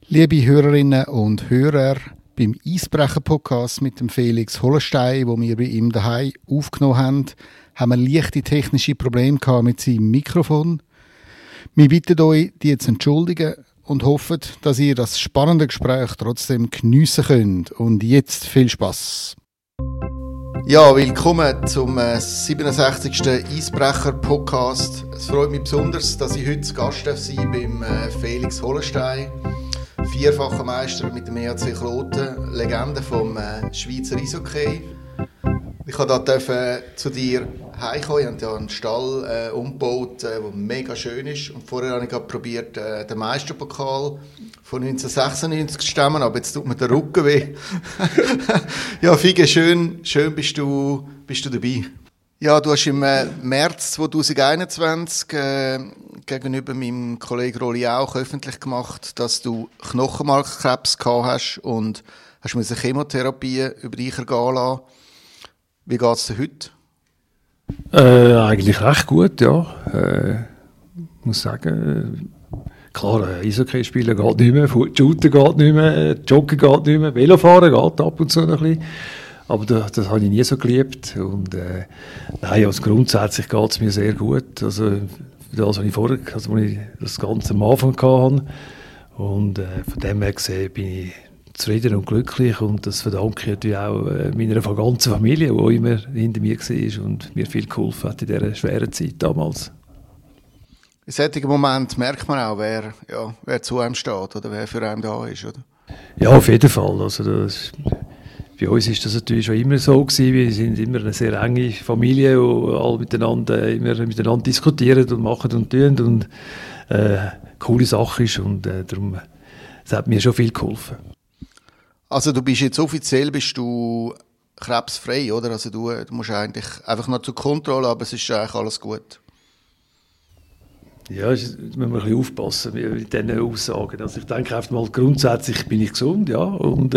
Liebe Hörerinnen und Hörer, beim Eisbrecher-Podcast mit dem Felix Hollenstein, wo wir bei ihm daheim aufgenommen haben wir leichte technische Probleme mit seinem Mikrofon. Wir bitten euch, die zu entschuldigen und hoffen, dass ihr das spannende Gespräch trotzdem geniessen könnt. Und jetzt viel Spass. Ja, willkommen zum 67. Eisbrecher-Podcast. Es freut mich besonders, dass ich heute Gast sein beim Felix Hollenstein. Vierfacher Meister mit dem EHC Kloten, Legende vom Schweizer Eishockey. Ich durfte zu dir heimkommen. Ich habe ja einen Stall umgebaut, der mega schön ist. Und vorher habe ich probiert, den Meisterpokal von 1996 zu stemmen, aber jetzt tut mir der Rücken weh. Ja, Fige, schön bist du dabei. Ja, du hast im März 2021 gegenüber meinem Kollegen Rolli auch öffentlich gemacht, dass du Knochenmarkkrebs gehabt hast und hast eine Chemotherapie über dich ergehen lassen. Wie geht es dir heute? Eigentlich recht gut, ja. Muss sagen, klar, Eishockey spielen geht nicht mehr, Shooten geht nicht mehr, Joggen geht nicht mehr, Velofahren geht ab und zu noch ein bisschen. Aber das habe ich nie so geliebt. Und nein, also grundsätzlich geht es mir sehr gut. Also das, was ich vorher, also als ich das Ganze am Anfang hatte. Und von dem her gesehen bin ich zufrieden und glücklich. Und das verdanke ich natürlich auch meiner ganzen Familie, die immer hinter mir war und mir viel geholfen hat in dieser schweren Zeit damals. In solchen Momenten merkt man auch, wer zu einem steht oder wer für einen da ist, oder? Ja, auf jeden Fall. Also bei uns ist das natürlich schon immer so gewesen. Wir sind immer eine sehr enge Familie, wo alle miteinander diskutieren und machen und tun und coole Sache ist und darum, es hat mir schon viel geholfen. Also du bist jetzt offiziell krebsfrei, oder? Also du musst eigentlich einfach noch zur Kontrolle, aber es ist eigentlich alles gut. Ja, müssen wir ein bisschen aufpassen mit diesen Aussagen. Also ich denke einfach mal, grundsätzlich bin ich gesund, ja,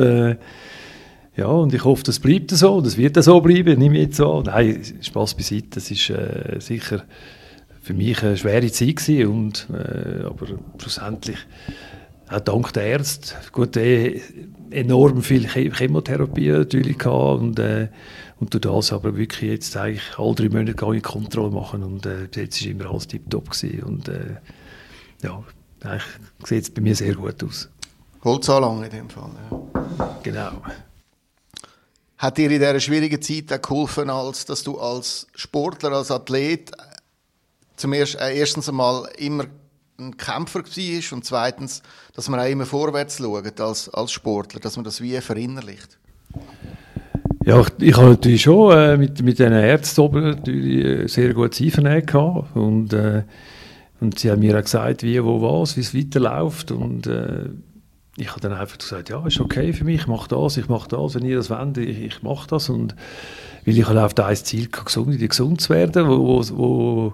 und ich hoffe, das bleibt so, das wird so bleiben, nehme ich jetzt an. Nein, Spass beiseite, das ist sicher für mich eine schwere Zeit gewesen, aber schlussendlich auch dank der Ärzte, gut, enorm viel Chemotherapie natürlich gehabt und durch das aber wirklich jetzt eigentlich alle 3 Monate gar nicht Kontrolle machen und jetzt war immer alles tiptop gewesen und ja, eigentlich sieht es bei mir sehr gut aus. Holzanlange in dem Fall, ja. Genau. Hat dir in dieser schwierigen Zeit auch geholfen, dass du als Sportler, als Athlet erstens einmal immer ein Kämpfer warst und zweitens, dass man auch immer vorwärts schaut als Sportler, dass man das wie verinnerlicht? Ja, ich habe natürlich schon mit diesen Ärzten natürlich sehr gutes Einvernehmen gehabt und sie haben mir auch gesagt, wie, wo, was, wie es weiterläuft und ich habe dann einfach gesagt, ja, ist okay für mich, ich mache das, wenn ihr das wollt, ich mache das. Und weil ich habe auf das Ziel gesund zu werden, wo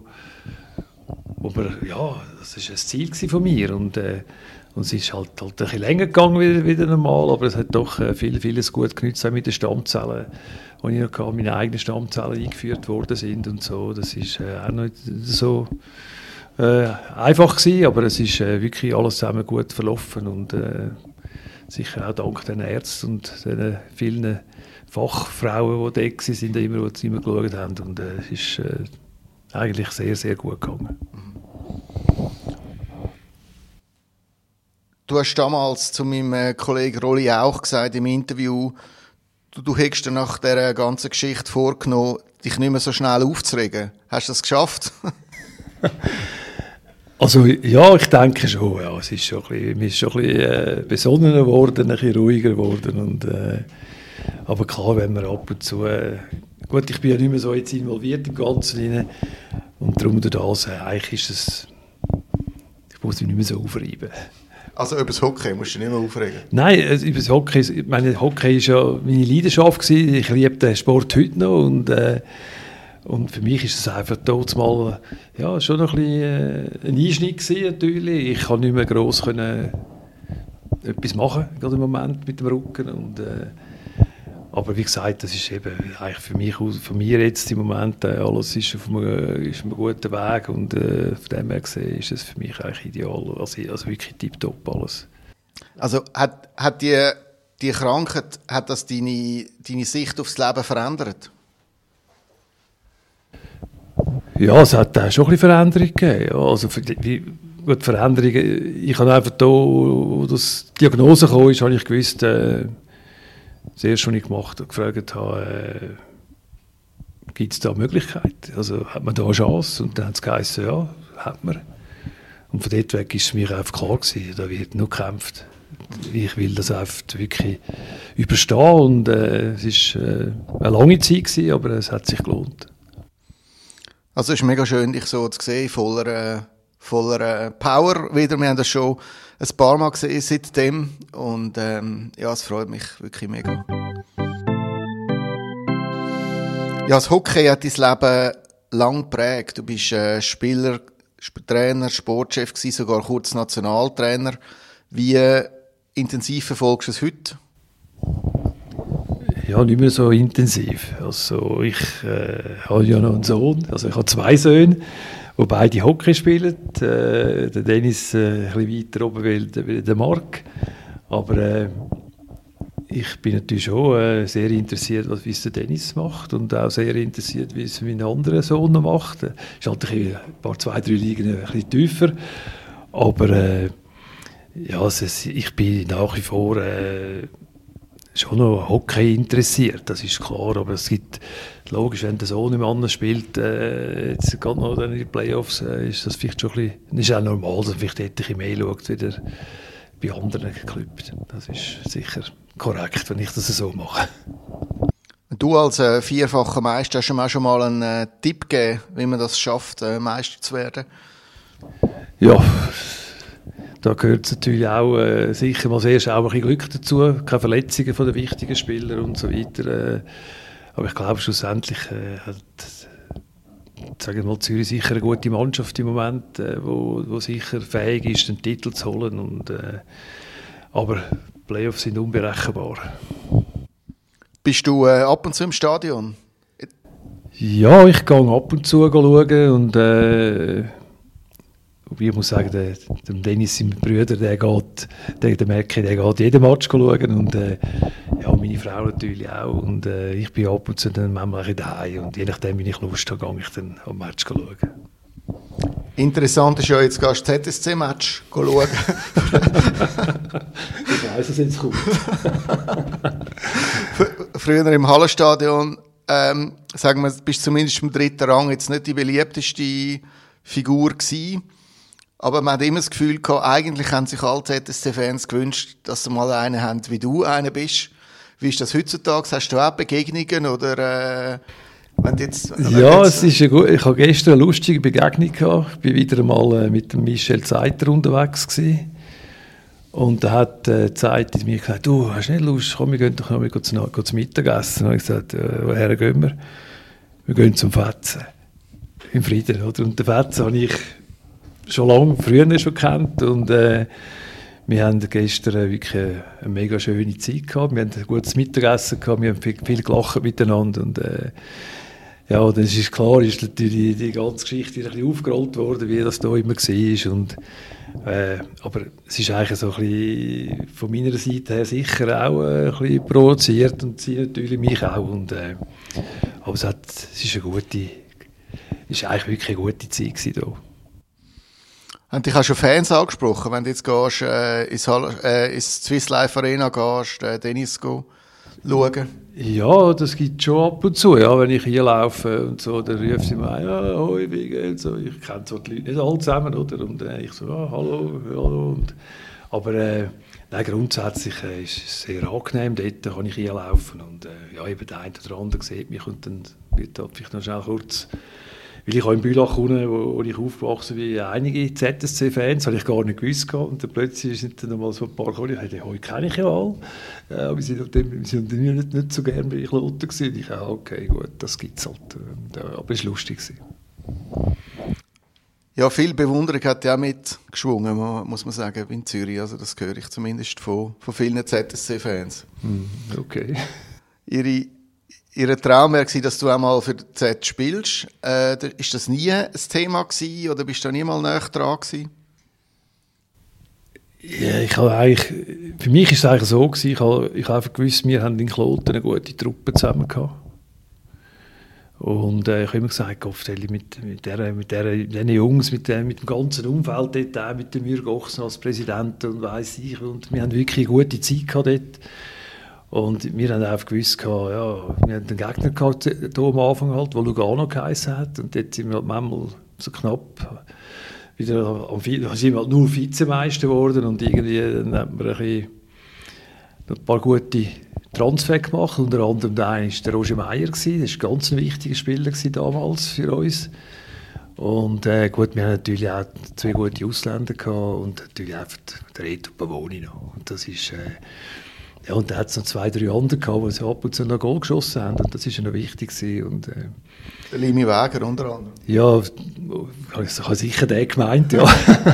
ja, das ist ein Ziel von mir. Und es ist halt ein bisschen länger gegangen wieder normal, aber es hat doch vieles gut genützt, auch mit den Stammzellen, die ich noch hatte, meine eigenen Stammzellen eingeführt worden sind und so. Das ist auch nicht so einfach gewesen, aber es ist wirklich alles zusammen gut verlaufen und sicher auch dank den Ärzten und den vielen Fachfrauen, die da sind, die immer geschaut haben und es ist eigentlich sehr, sehr gut gegangen. Du hast damals zu meinem Kollegen Rolli auch gesagt im Interview, du hättest dir nach dieser ganzen Geschichte vorgenommen, dich nicht mehr so schnell aufzuregen. Hast du das geschafft? Also ja, ich denke schon. Ja, es ist schon ein bisschen besonnener geworden, ein bisschen ruhiger geworden. Und, aber klar, wenn man ab und zu... gut, ich bin ja nicht mehr so jetzt involviert im Ganzen rein. Und darum durch das, eigentlich ist es... Ich muss mich nicht mehr so aufreiben. Also über das Hockey musst du dich nicht mehr aufregen? Nein, über das Hockey... Ich meine, Hockey war ja meine Leidenschaft gewesen. Ich liebe den Sport heute noch und für mich ist es einfach dort mal ja, schon noch ein bisschen ein Einschnitt gewesen, natürlich. Ich konnte nicht mehr gross etwas machen, gerade im Moment mit dem Rücken. Und, aber wie gesagt, das ist eben eigentlich für mich, von mir jetzt im Moment, alles ist auf einem guten Weg und von dem her gesehen ist es für mich eigentlich ideal, also wirklich tipptopp alles. Also hat die Krankheit, hat das deine Sicht aufs Leben verändert? Ja, es hat auch schon ein bisschen Veränderungen gegeben. Ja, also gut, Veränderungen, ich habe einfach da, wo das Diagnose kam, habe ich gewusst, das erste, was ich gemacht habe, gefragt habe, gibt es da Möglichkeiten? Also hat man da eine Chance? Und dann hat es geheißen, ja, hat man. Und von dort weg war es mir einfach klar gewesen, da wird nur gekämpft. Ich will das einfach wirklich überstehen und es war eine lange Zeit gewesen, aber es hat sich gelohnt. Also es ist mega schön, dich so zu sehen, voller Power wieder. Wir haben das schon ein paar Mal gesehen seitdem und ja, es freut mich wirklich mega. Ja, das Hockey hat dein Leben lang geprägt. Du bist Spieler, Trainer, Sportchef gewesen, sogar kurz Nationaltrainer. Wie intensiv verfolgst du es heute? Ja, nicht mehr so intensiv. Also ich habe ja noch einen Sohn, also ich habe 2 Söhne, die beide Hockey spielen. Der Dennis ein bisschen weiter oben wie der Marc. Aber ich bin natürlich schon sehr interessiert, wie es der Dennis macht und auch sehr interessiert, wie es mein anderer Sohn noch macht. Er ist halt ein paar 2-3 Ligen ein bisschen tiefer. Aber ja, ich bin nach wie vor schon noch Hockey interessiert, das ist klar, aber es gibt, logisch, wenn der Sohn im anderen spielt, jetzt gerade noch in den Playoffs, ist das vielleicht schon ein bisschen, ist auch normal, dass man vielleicht ein bisschen mehr schaut, wieder bei anderen Clubs. Das ist sicher korrekt, wenn ich das so mache. Du als vierfacher Meister hast du mir schon mal einen Tipp gegeben, wie man das schafft, Meister zu werden? Ja, da gehört es natürlich auch sicher mal zuerst auch ein bisschen Glück dazu, keine Verletzungen von den wichtigen Spielern und so weiter. Aber ich glaube, schlussendlich hat sagen wir mal, Zürich sicher eine gute Mannschaft im Moment, wo sicher fähig ist, den Titel zu holen. Und, aber Playoffs sind unberechenbar. Bist du ab und zu im Stadion? Ja, ich gehe ab und zu schauen und ich muss sagen, der Dennis, sein Bruder, der merke ich, der geht jeden Match schauen und ja, meine Frau natürlich auch und ich bin ab und zu dann manchmal ein bisschen daheim und je nachdem, wie ich Lust habe, gehe ich dann am Match schauen. Interessant ist ja, jetzt gehst du das ZSC-Match schauen. Ich weiss, dass jetzt kommt. Früher im Hallenstadion, sagen wir, bist du zumindest im 3. Rang jetzt nicht die beliebteste Figur gewesen. Aber man hat immer das Gefühl gehabt, eigentlich haben sich alle ZSC-Fans gewünscht, dass sie mal einen haben, wie du einer bist. Wie ist das heutzutage? Hast du auch Begegnungen oder es ist ich hatte gestern eine lustige Begegnung gehabt. Ich war wieder einmal mit dem Michel Zeiter unterwegs gewesen. Und da hat Zeiter mir gesagt, du hast nicht Lust, komm, wir gehen doch noch mal zum Mittagessen. Und ich habe gesagt, woher gehen wir? Wir gehen zum Fetzen. Im Frieden, oder? Und den Fetzen habe ich schon früher schon kennt und wir haben gestern wirklich eine mega schöne Zeit gehabt. Wir haben ein gutes Mittagessen gehabt, wir haben viel gelacht miteinander und ja, das ist klar, ist natürlich die ganze Geschichte ein bisschen aufgerollt worden, wie das da immer war und aber es ist eigentlich so ein bisschen von meiner Seite her sicher auch ein bisschen provoziert und sie natürlich mich auch und aber es ist eigentlich wirklich eine gute Zeit gewesen da. Haben dich auch schon Fans angesprochen, wenn du jetzt gehst, ins Swiss Life Arena gehst, Tennis schauen? Ja, das gibt es schon ab und zu. Ja, wenn ich hier laufe und so, dann rufen sie mir, ja, hoi, wie geht's? So, ich kenne so die Leute nicht alle zusammen, oder? Und ich so, ja, hallo. Und, aber nein, grundsätzlich ist es sehr angenehm, dort kann ich hier laufen. Und ja, eben der eine oder andere sieht mich und dann wird da vielleicht noch schnell kurz. Weil ich auch in Bülach wohne, wo ich aufgewachsen bin, wie einige ZSC-Fans, habe ich gar nicht gewusst. Und dann plötzlich sind dann mal so ein paar gekommen, ich dachte, heute kenne ich ja alle. Aber sie sind nicht so gerne bei Kloten gewesen. Ich dachte, okay, gut, das gibt es halt. Aber es war lustig. Ja, viel Bewunderung hat ja auch mitgeschwungen, muss man sagen, in Zürich. Also das höre ich zumindest von vielen ZSC-Fans. Okay. Ihr Traum war, dass du einmal für die Z spielst. Ist das nie ein Thema gewesen, oder bist du da nie mal näher dran gewesen? Ja, für mich war es eigentlich so gewesen, ich habe einfach gewusst, wir haben in Kloten eine gute Truppe zusammen gehabt. Und ich habe immer gesagt, mit diesen Jungs, mit dem ganzen Umfeld dort, auch mit dem Jürg Ochsen als Präsident und weiss ich, und wir haben wirklich eine gute Zeit gehabt dort. Und wir haben einfach gewusst, ja, wir haben einen Gegner gehabt, hier am Anfang halt, der Lugano geheissen hat, und dort sind wir halt manchmal so knapp wieder sind wir halt nur Vizemeister geworden, und irgendwie dann haben wir ein paar gute Transfer gemacht, unter anderem der eine war der Roger Meier, das war ein ganz wichtiger Spieler damals für uns. Und gut, wir haben natürlich auch 2 gute Ausländer gehabt und natürlich einfach der Reto Pavoni noch. Und das ist, ja, und da hat es noch 2, 3 andere gehabt, die ab und zu noch Goal geschossen haben, und das war noch wichtig gewesen. Und, der Limi Wäger unter anderem. Ja, ich habe sicher den gemeint, ja.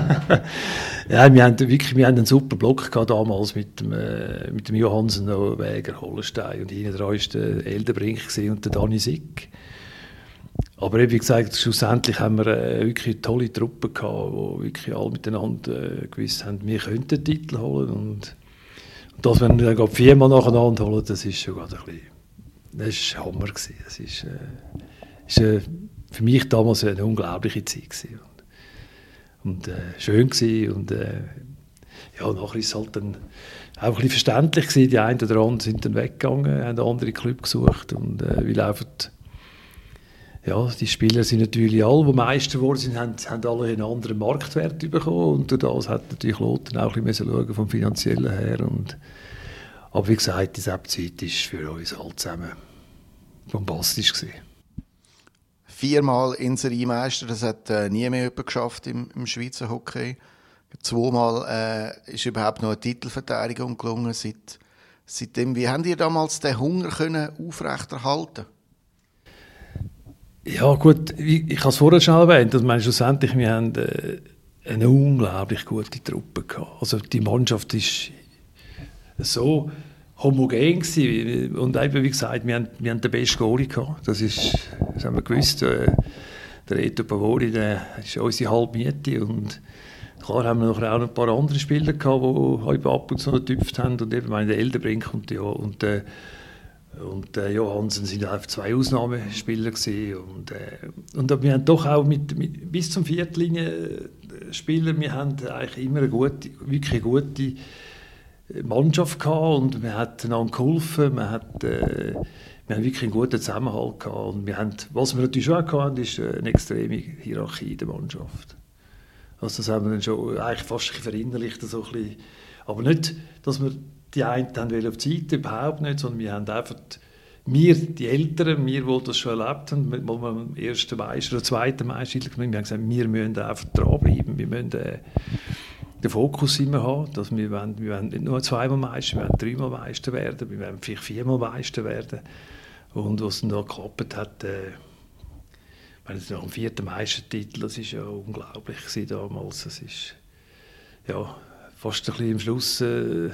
Ja, wir haben einen super Block gehabt damals mit dem Johansen, Wäger, Hollenstein, und hinten dran war der Eldenbrink und der Dani Sick. Aber wie gesagt, schlussendlich haben wir wirklich eine tolle Truppe gehabt, die wirklich alle miteinander gewusst haben, wir könnten den Titel holen, und dass wir dann 4-mal nacheinander holen, das ist schon gerade ein bisschen, das war Hammer gewesen. Das ist für mich damals eine unglaubliche Zeit gewesen. Und schön gewesen, und ja, nachher ist es halt dann auch ein bisschen verständlich gewesen. Die einen oder anderen sind dann weggegangen, haben andere Club gesucht, und weil einfach, ja, die Spieler sind natürlich alle, die Meister geworden sind, haben alle einen anderen Marktwert bekommen, und durch das hat natürlich Kloten auch ein bisschen schauen vom Finanziellen her. Aber wie gesagt, diese Zeit war für uns alle zusammen bombastisch gewesen. 4-mal Inseriemeister, das hat nie mehr jemand geschafft im Schweizer Hockey. 2-mal ist überhaupt noch eine Titelverteidigung gelungen. Seitdem, wie habt ihr damals den Hunger können aufrechterhalten? Ja gut, ich habe es vorher schon erwähnt, dass schlussendlich, wir haben eine unglaublich gute Truppe gehabt. Also die Mannschaft ist so homogen gewesen. Und eben, wie gesagt, wir haben den besten Goalie gehabt. Das haben wir gewusst. Der Reto Pavoni, der ist unsere Halbmiete, und klar haben wir noch auch ein paar andere Spieler gehabt, die ab und zu getüpft haben, und eben der Eldenbrink und der Johansen sind einfach 2 Ausnahmespieler gewesen. Und wir haben doch auch bis zum Viertlinie-Spieler, wir haben eigentlich immer wirklich eine gute Mannschaft gehabt, und wir haben einander geholfen, wir haben wirklich einen guten Zusammenhalt gehabt, und was wir natürlich auch hatten, ist eine extreme Hierarchie in der Mannschaft. Also das haben wir dann schon eigentlich fast verinnerlicht, so ein bisschen. Aber nicht, dass wir die einen haben auf die Seite, überhaupt nicht, sondern wir haben einfach, die Älteren, wir, die das schon erlebt haben, wo wir am ersten Meister oder zweiten Meister, wir haben gesagt, wir müssen einfach dranbleiben, wir müssen den Fokus immer haben, dass wir wollen nicht nur 2-mal Meister, wir wollen 3-mal Meister werden, wir wollen vielleicht 4-mal Meister werden. Und was dann da geklappt hat, nach dem 4. Meistertitel, das war ja unglaublich damals. Das ist ja fast ein bisschen am Schluss.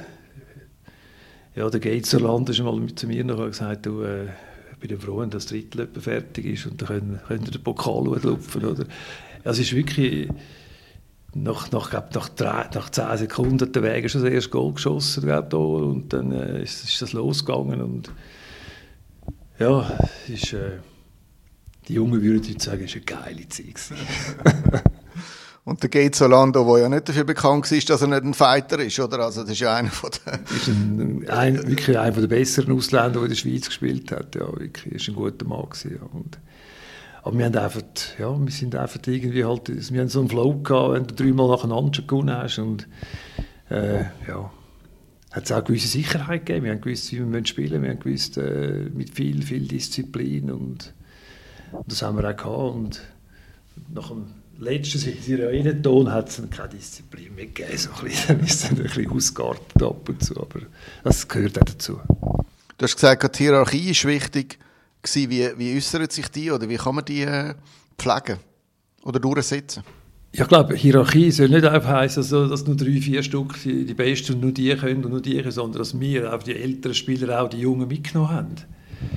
Ja, der Geizerland ist mal zu mir noch gesagt, du, ich bin froh, dass das Drittel fertig ist, und dann könnt ihr den Pokal lupfen. Oder? Also es ist wirklich, nach 10 Sekunden hat der Wäger schon das erste Goal geschossen, glaub, da, und dann ist das losgegangen. Und ja, die Jungen würden heute sagen, es war eine geile Zeit. Und der Gates Orlando, der ja nicht dafür bekannt war, dass er nicht ein Fighter ist, oder? Also das ist ja einer von den... wirklich einer der besseren Ausländer, der in der Schweiz gespielt hat. Ja, wirklich, ist ein guter Mann gewesen, ja. Aber wir sind einfach irgendwie halt, wir haben so einen Flow gehabt, wenn du 3-mal nacheinander gewonnen hast, und ja, hat es auch eine gewisse Sicherheit gegeben. Wir haben gewusst, wie wir spielen, wir haben gewusst, mit viel Disziplin, und das haben wir auch gehabt. Und nach dem letzten Sirenton hat es keine Disziplin mehr gegeben. So dann ist es ein bisschen ausgeartet ab und zu, aber das gehört auch dazu. Du hast gesagt, die Hierarchie ist wichtig. Wie äußert sich die, oder wie kann man die pflegen oder durchsetzen? Ich glaube, Hierarchie soll nicht einfach heißen, dass nur 3-4 Stück die Besten und nur die können und nur die können, sondern dass wir auch die älteren Spieler auch die Jungen mitgenommen haben.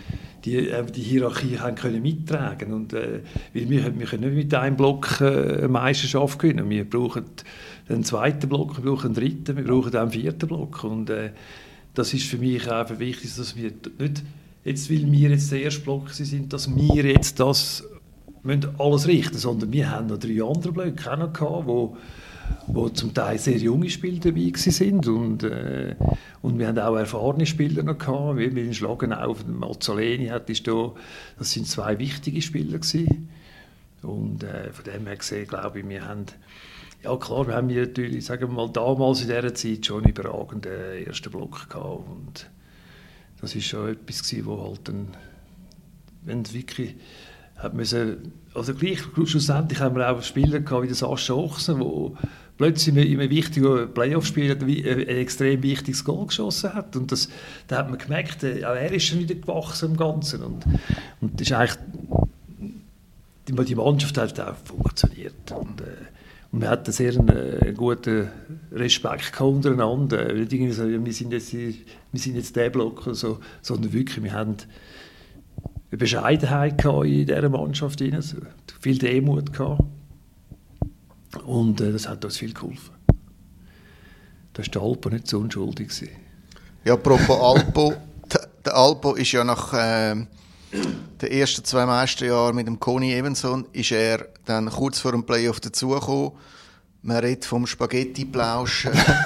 die Hierarchie haben können mittragen. Und, weil wir können nicht mit einem Block eine Meisterschaft gewinnen. Wir brauchen einen zweiten Block, wir brauchen einen dritten, wir brauchen auch einen vierten Block. Und das ist für mich einfach wichtig, dass wir nicht, jetzt, weil wir jetzt der erste Block sind, dass wir jetzt das alles richten, sondern wir haben noch 3 andere Blöcke auch noch gehabt, wo zum Teil sehr junge Spieler dabei sind und wir haben auch erfahrene Spieler noch gehabt, wie in Schlagenau, Mazzoleni das sind 2 wichtige Spieler gewesen. Und von dem her gesehen, glaube ich, wir haben natürlich, sagen wir mal, damals in dieser Zeit schon einen überragenden ersten Block gehabt und das ist schon etwas gewesen, wo halt dann, wenn es wirklich hat müssen, also gleich schlussendlich haben wir auch Spieler gehabt wie der Sascha Ochsen, der plötzlich in einem wichtigen Playoff-Spiel ein extrem wichtiges Goal geschossen hat. Und da hat man gemerkt, auch er ist schon wieder gewachsen im Ganzen. Und das ist eigentlich, die Mannschaft hat auch funktioniert. Und wir hatten sehr einen guten Respekt untereinander. Nicht irgendwie so, wir sind jetzt der Block, so, sondern wirklich, wir haben eine Bescheidenheit in dieser Mannschaft, viel Demut gehabt. Und das hat uns viel geholfen. Da war der Alpo nicht so unschuldig. Ja, apropos Alpo. Der Alpo ist ja nach den ersten 2 Meisterjahren mit dem Conny Evenson ist er dann kurz vor dem Playoff dazugekommen. Man redet vom Spaghetti-Plausch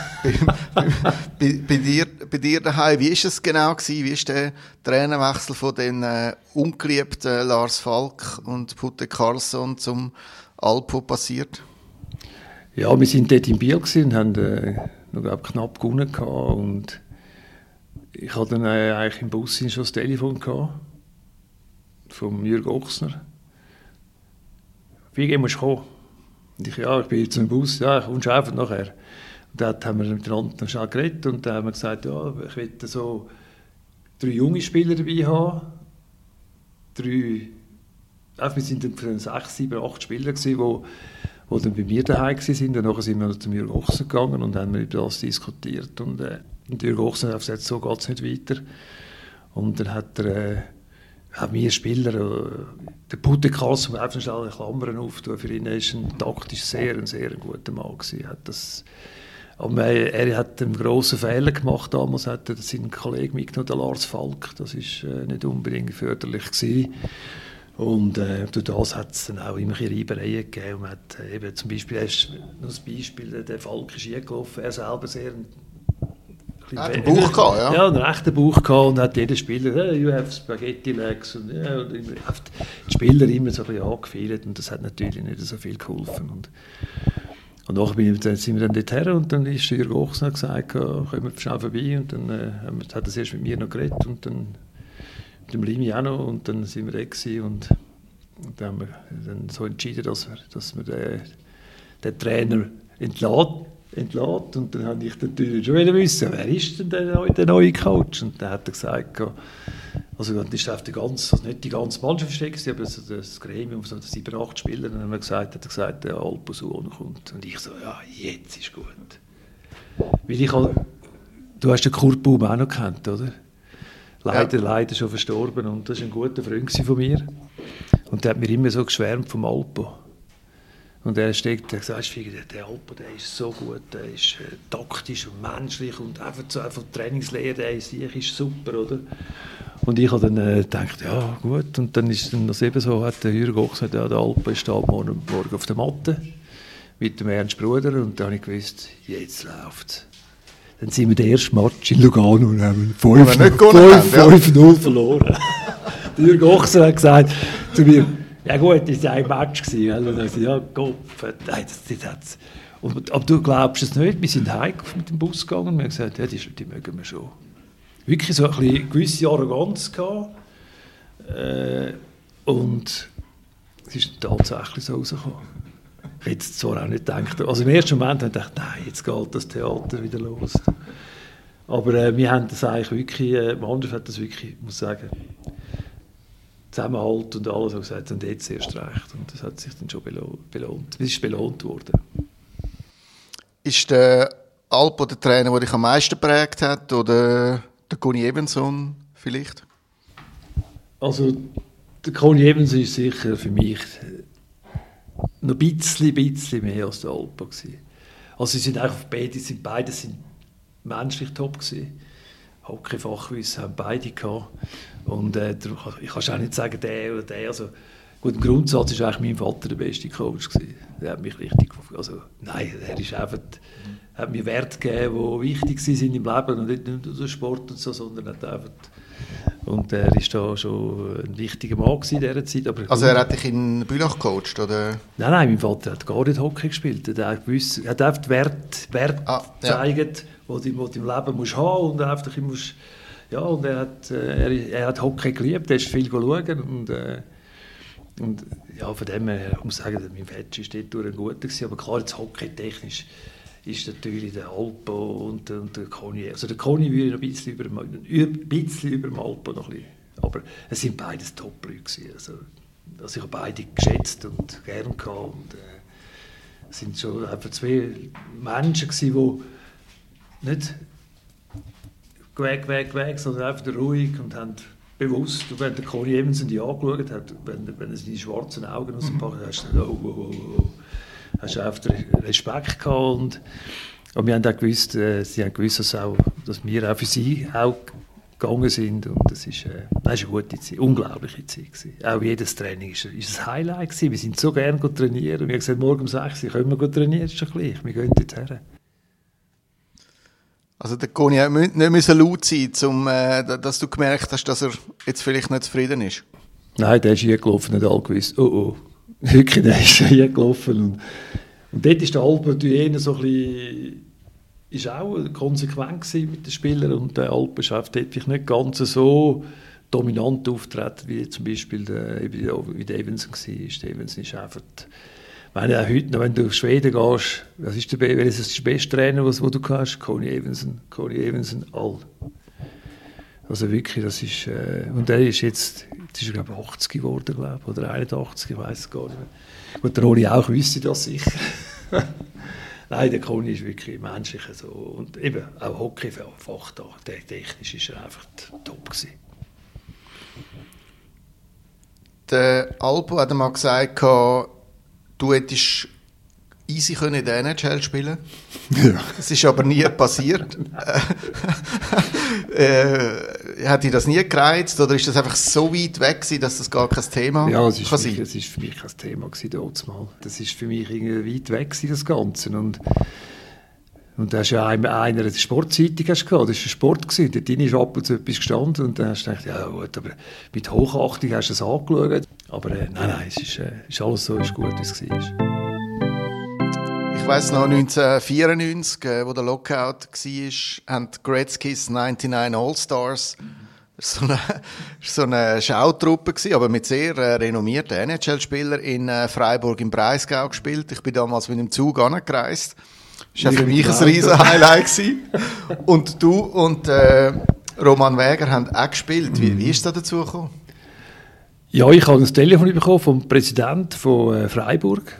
bei dir daheim. Wie war es genau gewesen? Wie ist der Trainerwechsel von den ungeliebten Lars Falk und Putte Carlsson zum Alpo passiert? Ja, wir waren dort in Biel und haben noch knapp gewonnen gehabt. Und ich hatte dann eigentlich im Bus schon das Telefon gehabt, von Jürg Ochsner. Wie musst du kommen? Und ich bin jetzt im Bus, kommst du einfach nachher. Und dort haben wir miteinander noch schnell geredet und dann haben wir gesagt, ja, ich will so 3 junge Spieler dabei haben. 3, wir waren dann 6, 7, 8 Spieler gewesen, die dann bei mir daheim waren. Danach sind wir zu Jürg Ochsner gegangen und haben über das diskutiert. Und Jürg Ochsner hat gesagt, so geht es nicht weiter. Und dann hat haben wir Spieler, der Putte Carlsson, der einfach schnell Klammern auftun, für ihn ist ein taktisch sehr guter Mann gewesen. Aber er hat einen grossen Fehler gemacht damals, hat er seinen Kollegen mitgenommen, der Lars Falk, das war nicht unbedingt förderlich gewesen. Und durch das hat es dann auch immer Reibereien gegeben. Man hat, eben, zum Beispiel, noch ein Beispiel, der Falk ist eingelaufen, er selber sehr einen Bauch gehabt, ja? Ja, einen rechten Bauch gehabt und hat jeder Spieler, hey, you have spaghetti legs. Und, ja, und die Spieler immer so ein bisschen angefeilt und das hat natürlich nicht so viel geholfen. Und nachher sind wir dann dorthin und dann ist der Jürg Ochsner gesagt, kommen wir schnell vorbei und dann hat er erst mit mir noch geredet und dann mit dem Limi auch noch und dann sind wir da gewesen und dann haben wir dann so entschieden, dass wir den Trainer entlassen. Und dann habe ich natürlich schon wieder wissen, wer ist denn der neue Coach? Und dann hat er gesagt, also das war nicht die ganze Mannschaft versteckt, aber das Gremium, so 7, 8 Spieler, dann hat er gesagt, der Alpo Suono kommt. Und ich so, ja, jetzt ist gut. Weil du hast den Kurt Baum auch noch gekannt, oder? Leider schon verstorben und das war ein guter Freund von mir. Und der hat mir immer so geschwärmt vom Alpo. Und er hat gesagt, der Alpo, der ist so gut, der ist taktisch und menschlich und einfach Trainingslehre, der ist super, oder? Und ich habe dann gedacht, ja gut, und dann ist das eben so, hat der Jürg auch gesagt, ja, der Alpo ist da morgen auf der Matte mit dem Ernst Bruder und dann habe ich gewusst, jetzt läuft's. Dann sind wir den ersten Match in Lugano und haben 5-0 verloren. Der Jürg Ochsner hat gesagt zu mir, ja gut, das war ein Match gewesen. Und dann habe ich gesagt, ja Gott, das. Aber du glaubst es nicht, wir sind heim mit dem Bus gegangen und wir haben gesagt, ja, die mögen wir schon. Wirklich so eine gewisse Arroganz gehabt. Und es ist tatsächlich so rausgekommen. Ich hätte es zwar auch nicht gedacht, also im ersten Moment habe ich gedacht, nein, jetzt geht das Theater wieder los. Aber wir haben das eigentlich wirklich, die Mannschaft hat das wirklich, ich muss sagen, Zusammenhalt und alles, was gesagt, und jetzt erst recht. Und das hat sich dann schon belohnt. Es ist belohnt worden. Ist der Alpo der Trainer, der dich am meisten geprägt hat, oder der Conny Evenson vielleicht? Also der Conny Evans ist sicher für mich noch ein bisschen mehr als der Alpo gewesen. Also sie sind einfach beide sind menschlich top gewesen. Hockey-Fachwissen haben beide gehabt. Und ich kann auch nicht sagen, der oder der. Also, gut, im Grundsatz war eigentlich mein Vater der beste Coach gewesen. Der hat mich richtig, also nein, er ist einfach, hat mir Werte gegeben, die wichtig sind im Leben und nicht nur der Sport und so, sondern hat einfach. Und er war da schon ein wichtiger Mann in dieser Zeit. Aber also er hat dich in Bülach gecoacht, oder? Nein, mein Vater hat gar nicht Hockey gespielt. Er hat einfach die Werte gezeigt, die du im Leben musst haben und einfach musst, ja, und er hat Hockey geliebt, er ist viel schauen und ja, von dem her, ich muss sagen, mein Vater war dort ein guter gewesen, aber klar, jetzt Hockey-technisch ist natürlich der Alpo und der Conny. Also der Conny würde noch ein bisschen über dem Alpo noch ein bisschen. Aber es sind beides Top-Leute gewesen. Also ich habe beide geschätzt und gern gehabt. Und es sind schon einfach zwei Menschen gewesen, die nicht weg, sondern einfach ruhig und haben bewusst. Und wenn der Conny Evans die angeschaut hat, wenn er seine schwarzen Augen aus dem Pack hat, hast du gedacht, hast du einfach Respekt gehabt und wir haben auch gewusst, sie haben gewusst, dass wir auch für sie auch gegangen sind und das ist eine gute Zeit, unglaubliche Zeit gewesen. Auch jedes Training ist ein Highlight gewesen. Wir sind so gerne trainieren und wir haben gesagt, morgen um 6 Uhr können wir trainieren, ist doch gleich, wir gehen dort her. Also der Conny hat nicht laut sein, dass du gemerkt hast, dass er jetzt vielleicht nicht zufrieden ist? Nein, der ist hier gelaufen, nicht alle gewusst, oh. Wirklich, der ist hier gelaufen. Und dort ist der Alpo natürlich so ein bisschen, ist auch konsequent gewesen mit den Spielern und der Alpo ist dort nicht ganz so dominant auftreten, wie zum Beispiel wie der Evensen war. Der Evensen ist einfach, ich meine, auch heute noch, wenn du auf Schweden gehst, welches ist der beste Trainer, was du hast? Conny Evensen, all. Also wirklich, das ist, und er ist jetzt ist er, glaube ich, 80 geworden, oder 81, ich weiß es gar nicht mehr. Gut, der Oli auch wüsste das sicher. Nein, der Conny ist wirklich menschlich so. Und eben auch Hockey-Fach da, technisch ist er einfach top gewesen. Der Alpo hat mal gesagt, du hättest easy in der NHL spielen. Ja. Das ist aber nie passiert. Hat dich das nie gereizt oder ist das einfach so weit weg gewesen, dass das gar kein Thema kann sein? Ja, es ist für mich kein Thema gewesen, damals. Das ist für mich irgendwie weit weg gewesen, das Ganze. Und da hast ja einer Sportzeitung gehabt, das war ein Sport gewesen. Dort ist ab und zu etwas gestanden und dann hast du gedacht, ja gut, aber mit Hochachtung hast du es angeschaut. Aber nein, es ist alles so ist gut, wie es war. Ich weiss noch, 1994, wo der Lockout war, haben die Gretzky's 99 All-Stars so eine Schautruppe gewesen, aber mit sehr renommierten NHL-Spielern in Freiburg im Breisgau gespielt. Ich bin damals mit dem Zug angereist. Das war für mich ein riesen Highlight gewesen. Und du und Roman Wäger haben auch gespielt. Wie ist das dazu gekommen? Ja, ich habe ein Telefon bekommen vom Präsidenten von Freiburg.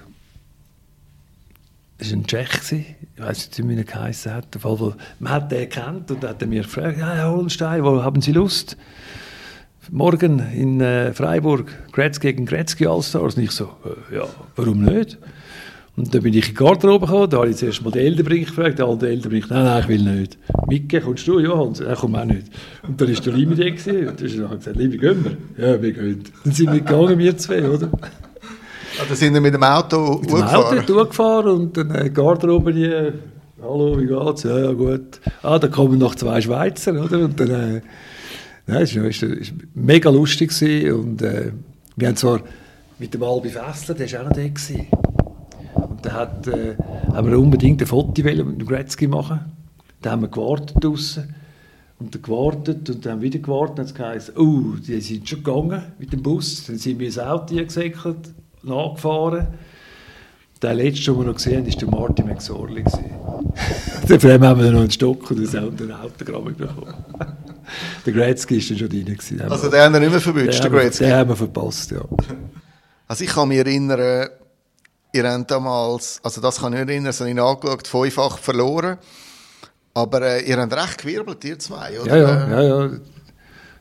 Das war ein Tschech, ich weiss nicht, wie er geheißen hat. Man hat den gekannt und hat mir gefragt, ja, Herr Hollenstein, wo haben Sie Lust? Morgen in Freiburg, Gretzky gegen Gretzky All-Stars. Und ich so, ja, warum nicht? Und dann bin ich in die Garderobe gekommen, da habe ich zuerst mal den Eldenbrink gefragt, der alte Eldenbrink, nein, ich will nicht. Micke, kommst du? Ja, Hans, komm auch nicht. Und dann war der Limi da gewesen, und dann habe ich gesagt, Limi, gehen wir? Ja, wir gehen. Dann sind wir gegangen, wir zwei, oder? Da sind wir mit dem Auto durchgefahren und dann Garderobe hier, hallo, wie geht's? Ja, gut. Da kommen noch 2 Schweizer, oder? Und dann, es war mega lustig gewesen. Und wir haben zwar mit dem Albi Fessler, der war auch noch da gewesen. Und dann haben wir unbedingt ein Foto mit dem Gretzky machen. Dann haben wir gewartet draussen. Und dann gewartet und dann wieder gewartet. Dann hat es geheißen, die sind schon gegangen mit dem Bus. Dann sind wir ins Auto gesäckelt, nachgefahren. Der letzte, den wir noch gesehen haben, war der Martin McSorley. Dafür haben wir noch einen Stock und ein Autogramm bekommen. Der Gretzky war dann schon drin. Also den haben wir nicht mehr verwünscht, der Gretzky? Den haben wir verpasst, ja. Also ich kann mich erinnern, ihr habt damals, also das kann ich nicht erinnern, das habe ich nachgeschaut, 5-fach verloren. Aber ihr habt recht gewirbelt, ihr zwei, oder? Ja.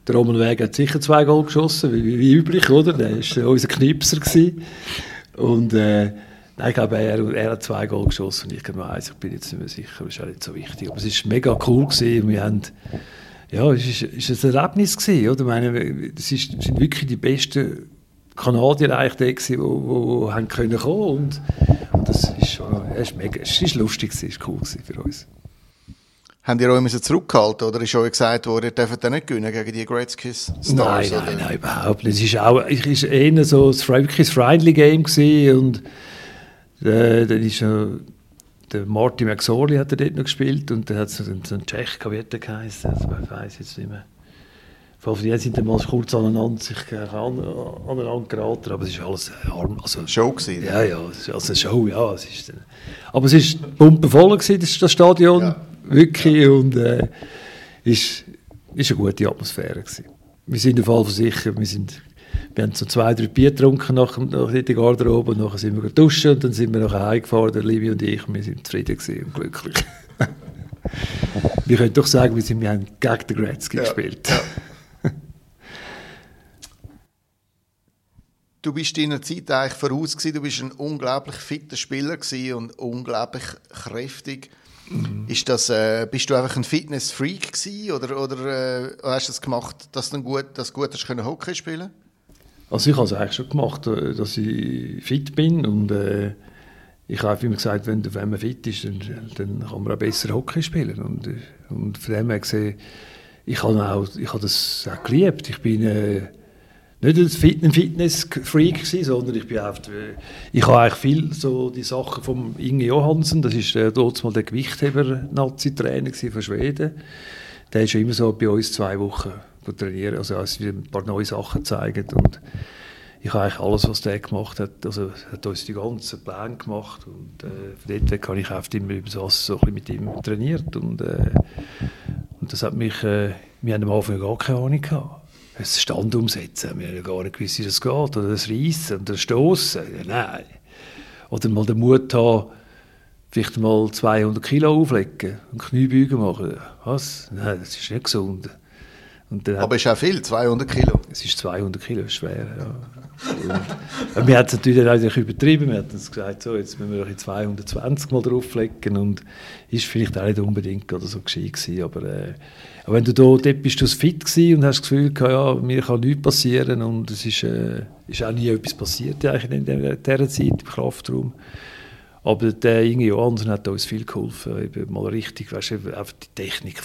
Der Roman Weg hat sicher 2 Goal geschossen, wie üblich, oder? Der war unser Knipser gewesen. Und nein, ich glaube, er hat 2 Goal geschossen und ich glaube 1, ich bin jetzt nicht mehr sicher, das ist auch nicht so wichtig. Aber es war mega cool gewesen. Wir haben, ja, es war ein Erlebnis gewesen, oder? Ich meine, sind wirklich die besten Kanadier eigentlich die haben können kommen und das ist mega, es ist lustig gewesen, es war cool gewesen für uns. Haben ihr euch zurückgehalten oder ist euch gesagt worden, ihr dürft dann nicht gewinnen gegen die Gretzkys Stars? Nein, überhaupt nicht. Es war eher so wirklich ein Friendly-Game gewesen und dann ist der Martin McSorley hat er dort noch gespielt und dann hat es so einen Tschech, wie hat der geheißen, also ich weiss jetzt nicht mehr. Die sind dann mal kurz aneinander geraten, aber es ist alles also Show gewesen? Ja, es ist also eine Show, ja. Aber es war pumpenvoll gewesen, das Stadion, ja. Wirklich, und ist eine gute Atmosphäre gewesen. Wir sind auf jeden Fall sicher, wir haben so 2, 3 Bier getrunken nach der Garderobe und nachher sind wir duschen und dann sind wir nachher heimgefahren, der Livi und ich, wir sind zufrieden gewesen und glücklich. Wir können doch sagen, wir haben gegen den Gretzky gespielt. Ja. Du bist deiner Zeit eigentlich voraus gewesen. Du bist ein unglaublich fitter Spieler gewesen und unglaublich kräftig. Mhm. Bist du einfach ein Fitness-Freak gewesen oder hast du das gemacht, dass du gut hast können Hockey spielen? Also ich habe es eigentlich schon gemacht, dass ich fit bin und ich habe immer gesagt, wenn man fit ist, dann kann man auch besser Hockey spielen und von dem her gesehen, ich habe das auch geliebt. Ich bin nicht ein Fitness-Freak gewesen, sondern ich habe eigentlich viel so die Sachen vom Inge Johansen, das ist dort mal der Gewichtheber-Nazi-Trainer von Schweden. Der ist ja immer so bei uns 2 Wochen trainieren, also wir ein paar neue Sachen zeigen und ich habe eigentlich alles, was der gemacht hat, also hat uns die ganzen Pläne gemacht und von dort habe ich oft immer über das so ein bisschen mit ihm trainiert und das hat mich, wir haben am Anfang gar keine Ahnung gehabt. Das Stand umsetzen, wir haben gar nicht gewusst, wie das geht, oder das Reissen und das Stossen, nein. Oder mal den Mut haben, vielleicht mal 200 Kilo auflegen und Kniebeugen machen. Was? Nein, das ist nicht gesund. Aber es ist auch viel, 200 Kilo. Es ist 200 Kilo, ist schwer, ja. Und wir haben es natürlich übertrieben, wir haben uns gesagt, so, jetzt müssen wir 220 Mal drauflegen und ist vielleicht auch nicht unbedingt oder so gescheit gewesen, aber wenn du dort bist du fit gewesen und hast das Gefühl gehabt, ja, mir kann nichts passieren und es ist auch nie etwas passiert eigentlich in dieser Zeit im Kraftraum. Aber der Inge Johansen hat uns viel geholfen, eben mal richtig, weißt du, einfach die Technik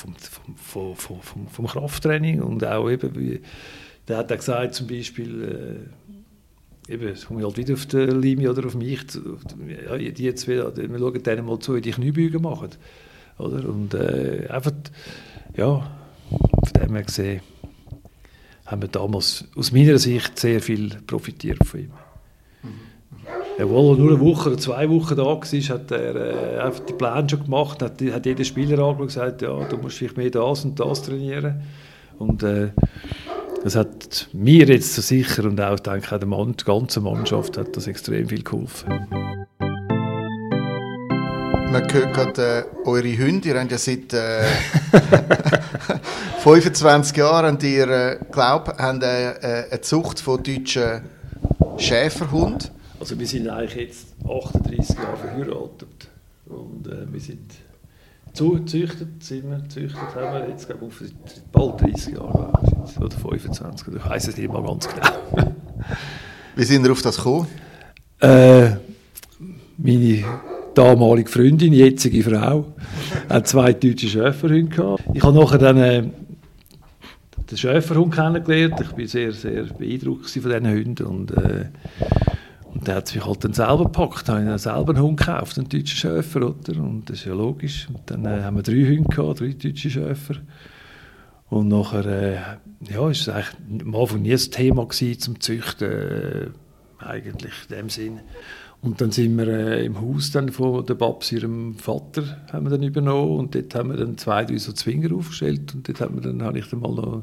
vom Krafttraining und auch eben, der hat auch gesagt zum Beispiel, eben, es kommt halt wieder auf den Limi oder auf mich, ja, die jetzt wieder, wir schauen denen mal zu, wie die Kniebeugen machen, oder? Und einfach, ja, von dem her gesehen, haben wir damals aus meiner Sicht sehr viel profitiert von ihm. Obwohl er nur eine Woche oder 2 Wochen da war, hat er einfach die Pläne schon gemacht, hat jeder Spieler angeschaut und gesagt, ja, du musst vielleicht mehr das und das trainieren. Und das hat mir jetzt so sicher und auch, denke ich, der ganzen Mannschaft hat das extrem viel geholfen. Man hört gerade eure Hunde, ihr habt ja seit 25 Jahren eine Zucht von deutschen Schäferhunden. Also wir sind eigentlich jetzt 38 Jahre verheiratet und wir sind züchtet haben wir jetzt glaube ich bald 30 Jahre oder 25, ich weiss es nicht mal ganz genau. Wie sind ihr auf das gekommen? Meine damalige Freundin, jetzige Frau, hat 2 deutsche Schäferhunde gehabt. Ich habe nachher dann den Schäferhund kennengelernt. Ich war sehr, sehr beeindruckt von diesen Hunden und der hat sich halt dann selber gepackt. Da habe ich selber einen Hund gekauft, einen deutschen Schäfer, oder? Und das ist ja logisch. Und dann haben wir 3 Hunde gehabt, 3 deutsche Schäfer. Und nachher, ja, ist es eigentlich am Anfang nie ein Thema gewesen, zum Züchten, eigentlich in dem Sinn. Und dann sind wir im Haus dann von der Babs, ihrem Vater, haben wir dann übernommen und dort haben wir dann 2, 3 so Zwinger aufgestellt und dort habe ich dann mal noch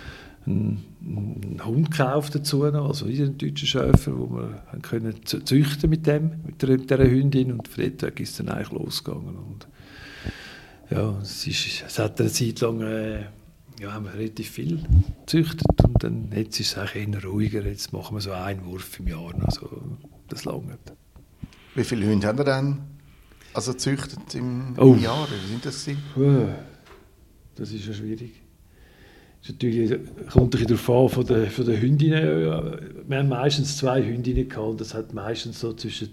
einen Hund gekauft dazu, also wieder einen deutschen Schäfer, wo wir können züchten mit dieser Hündin und von dort ist es dann eigentlich losgegangen. Und ja, es hat eine Zeit lang ja, haben wir relativ viel gezüchtet und dann jetzt ist es eigentlich eher ruhiger. Jetzt machen wir so einen Wurf im Jahr, also das langt. Wie viele Hunde haben ihr dann also gezüchtet im Jahr? Wie sind das gewesen? Das ist ja schwierig. Das natürlich, kommt ein bisschen darauf an von den Hündinnen. Wir haben meistens 2 Hündinnen gehabt und das hat meistens so zwischen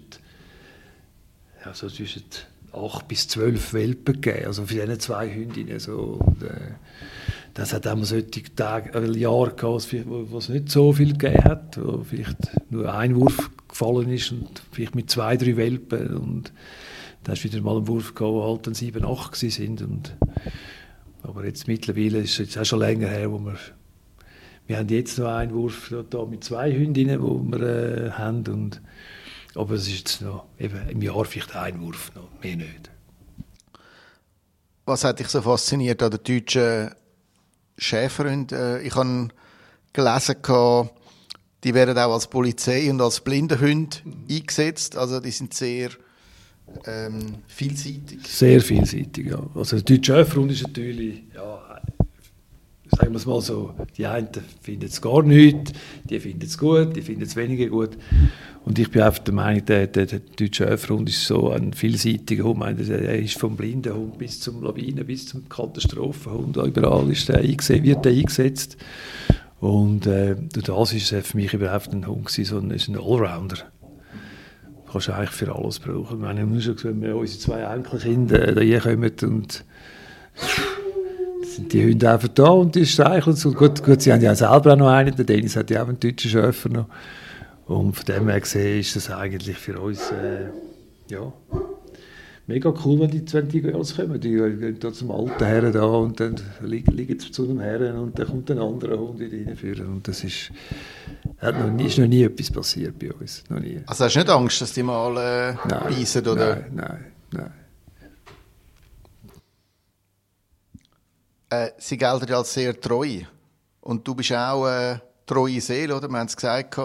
8 bis 12 Welpen gegeben, also für diese 2 Hündinnen. So. Und, das hat auch solche Tage, Jahre gehabt, wo es nicht so viel gegeben hat, wo vielleicht nur ein Wurf gefallen ist und vielleicht mit 2, 3 Welpen. Und da ist wieder mal ein Wurf gehabt, wo halt dann 7, 8 sind. Und aber jetzt mittlerweile ist es jetzt auch schon länger her, wo wir haben jetzt noch einen Wurf da mit 2 Hündinnen, die wir haben. Und, aber es ist jetzt noch eben im Jahr vielleicht ein Wurf, noch mehr nicht. Was hat dich so fasziniert an der deutschen Schäferhunde? Ich habe gelesen, die werden auch als Polizei und als Blindenhunde eingesetzt. Also die sind sehr vielseitig. Sehr vielseitig, ja. Also der deutsche Schäferhund ist natürlich, ja, sagen wir es mal so, die einen finden es gar nicht, die finden es gut, die finden es weniger gut. Und ich bin einfach der Meinung, der deutsche Schäferhund ist so ein vielseitiger Hund. Er ist vom Blindenhund bis zum Lawinen, bis zum Katastrophenhund, überall ist wird er eingesetzt. Und durch das ist er für mich überhaupt ein Hund gewesen, ist ein Allrounder. Du kannst eigentlich für alles brauchen. Ich meine, nur schon, wenn wir unsere 2 Enkelkinder da kommen und sind die Hunde einfach da und die streicheln so. Gut, sie haben ja selber auch noch einen, der Dennis hat ja auch einen deutschen Schäfer noch. Und von dem her gesehen ist das eigentlich für uns ja, mega cool, wenn die Girls kommen. Die gehen da zum alten Herren da und dann liegen sie zu einem Herren und dann kommt ein anderer Hund reinführen. Und das ist noch nie etwas passiert bei uns. Noch nie. Also hast du nicht Angst, dass die mal beißen, oder? Nein. Sie gelten als sehr treu. Und du bist auch eine treue Seele, oder? Wir haben es gesagt,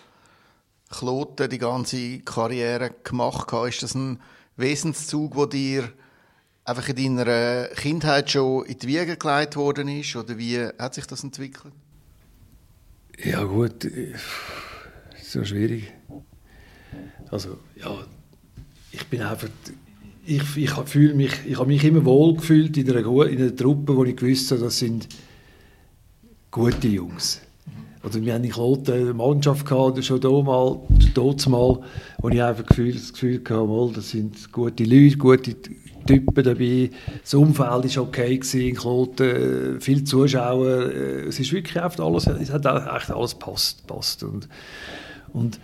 Kloten die ganze Karriere gemacht. Ist das ein Wesenszug, der dir einfach in deiner Kindheit schon in die Wiege gelegt worden ist? Oder wie hat sich das entwickelt? Ja gut, so schwierig. Also ja, ich bin einfach, ich habe mich immer wohl gefühlt in einer Truppe, wo ich gewusst habe, das sind gute Jungs. Oder wir hatten in Kloten eine Mannschaft gehabt, schon damals, wo ich einfach das Gefühl hatte, das sind gute Leute, gute Typen dabei. Das Umfeld war okay in Kloten, viele Zuschauer. Es ist wirklich einfach alles, es hat echt alles gepasst. Und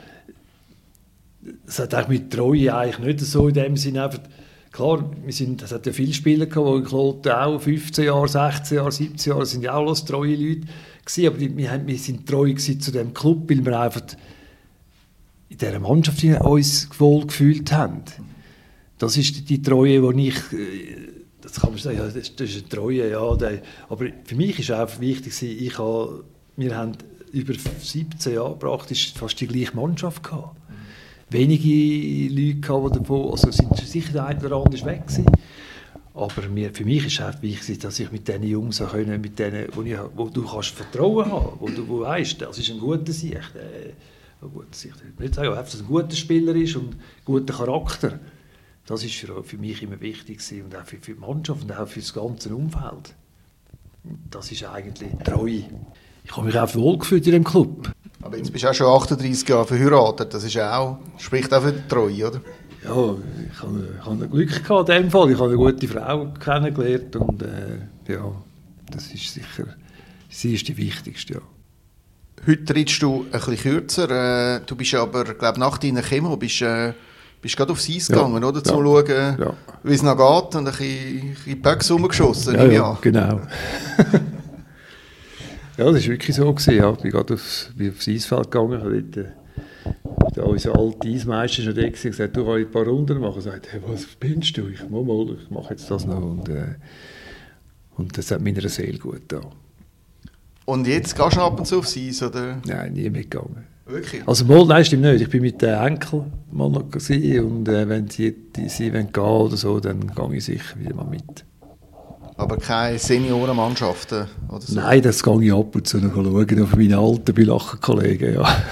es hat auch mit Treue eigentlich nicht so in dem Sinne einfach. Klar, es hat ja viele Spieler gehabt, die in Kloten auch 15 Jahre, 16 Jahre, 17 Jahre, sind ja auch alles treue Leute gewesen, aber wir sind treu zu dem Club, weil wir einfach in dieser Mannschaft uns wohl gefühlt haben. Das ist die Treue, die ich, das kann man sagen, ja, das ist eine Treue, ja, aber für mich war einfach wichtig, wir haben über 17 Jahre praktisch fast die gleiche Mannschaft gehabt. Wenige Leute gehabt, die davon, also sind sicher der eine oder andere weg gewesen. Aber für mich ist es wichtig, dass ich mit diesen Jungs mit denen, wo du kannst Vertrauen haben, wo du weißt, das ist ein guter Sicht. Ich will nicht sagen, dass er ein guter Spieler ist und ein guter Charakter. Das ist für mich immer wichtig gewesen, und auch für die Mannschaft und auch für das ganze Umfeld. Das ist eigentlich treu. Ich habe mich auch wohl gefühlt in dem Club. Aber jetzt bist du auch schon 38 Jahre verheiratet, das ist spricht auch für die Treue, oder? Ja, ich habe Glück gehabt in dem Fall. Ich habe eine gute Frau kennengelernt und ja, das ist sicher, sie ist die wichtigste, ja. Heute trittst du ein bisschen kürzer, du bist aber, glaube nach deiner Chemo, bist gerade aufs Eis gegangen, oder? Zum Schauen, wie es noch geht, und ein bisschen Böcks rumgeschossen. Ja, genau. Ja, das war wirklich so gewesen, ja. Ich bin gerade aufs Eisfeld gegangen, habe dort, unser alter Eismeister war da und gesagt, du kannst ein paar Runden machen. Er sagt, hey, was spinnst du? Ich mache jetzt das noch. Und das hat meiner Seele gut getan. Und jetzt gehst du ab und zu aufs Eis, oder? Nein, nie mitgegangen. Wirklich? Also nein, stimmt nicht. Ich bin mit den Enkeln mal noch gewesen, und wenn sie gehen oder so, dann gehe ich sicher wieder mal mit. Aber keine Seniorenmannschaften oder so? Nein, das gehe ich ab und zu noch schauen auf meine alten Bilacher-Kollegen, ja.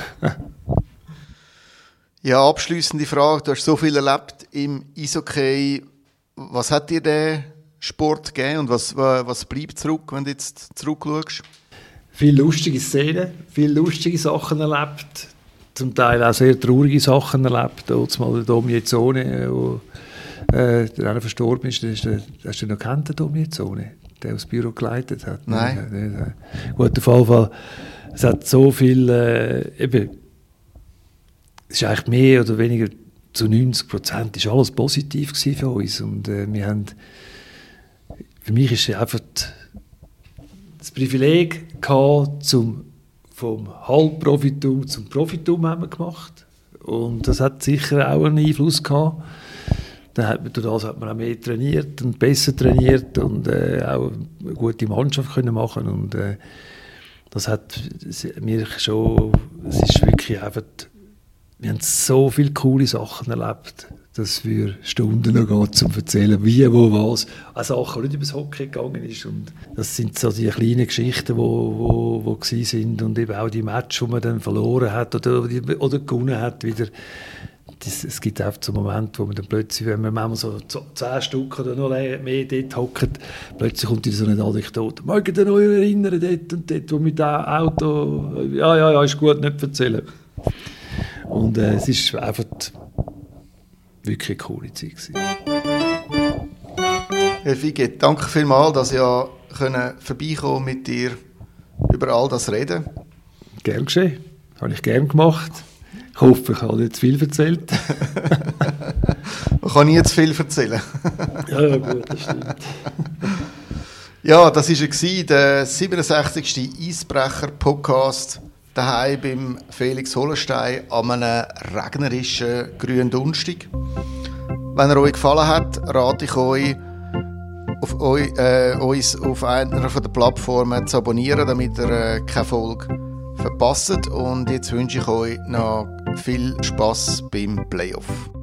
Ja, abschliessende Frage. Du hast so viel erlebt im Eishockey. Was hat dir der Sport gegeben und was bleibt zurück, wenn du jetzt zurückschaust? Viele lustige Szenen, viele lustige Sachen erlebt. Zum Teil auch sehr traurige Sachen erlebt. Jetzt mal der Domjezone, der einer verstorben ist. Hast du noch kennt, den Domjezone, der das Büro geleitet hat? Nein. Gut, auf jeden Fall, es hat so viel, eben, es ist eigentlich mehr oder weniger zu 90% ist alles positiv gewesen für uns. Und wir haben, für mich ist es einfach das Privileg gehabt, vom Halbprofitum zum Profitum haben wir gemacht. Und das hat sicher auch einen Einfluss gehabt. Durch das hat man auch mehr trainiert und besser trainiert und auch eine gute Mannschaft können machen. Und das hat mir schon, es ist wirklich einfach, wir haben so viele coole Sachen erlebt, dass wir Stunden noch gehen, zum erzählen, wie, wo, was. Also Sachen, die nicht über das Hockey gegangen ist. Und das sind so die kleinen Geschichten, die gewesen sind. Und eben auch die Matches, die man dann verloren hat oder gewonnen hat, wieder. Es gibt auch so Momente, wo man dann plötzlich, wenn man manchmal so 10 Stück oder noch mehr dort hockt, plötzlich kommt wieder so eine Anekdote. Mögt ihr euch erinnern, dort und dort, wo mit dem Auto... Ja, ist gut, nicht erzählen. Und es ist einfach wirklich eine coole Zeit gewesen. Herr Figet, danke vielmals, dass ich vorbeikommen mit dir über all das reden. Gern geschehen. Habe ich gern gemacht. Ich hoffe, ich habe nicht zu viel erzählt. Man kann nie zu viel erzählen. Ja, gut, das stimmt. Ja, das war der 67. Eisbrecher-Podcast daheim beim Felix Hollenstein an einem regnerischen grünen Donnerstag. Wenn er euch gefallen hat, rate ich euch, uns auf einer der Plattformen zu abonnieren, damit ihr keine Folge verpasst. Und jetzt wünsche ich euch noch viel Spass beim Playoff.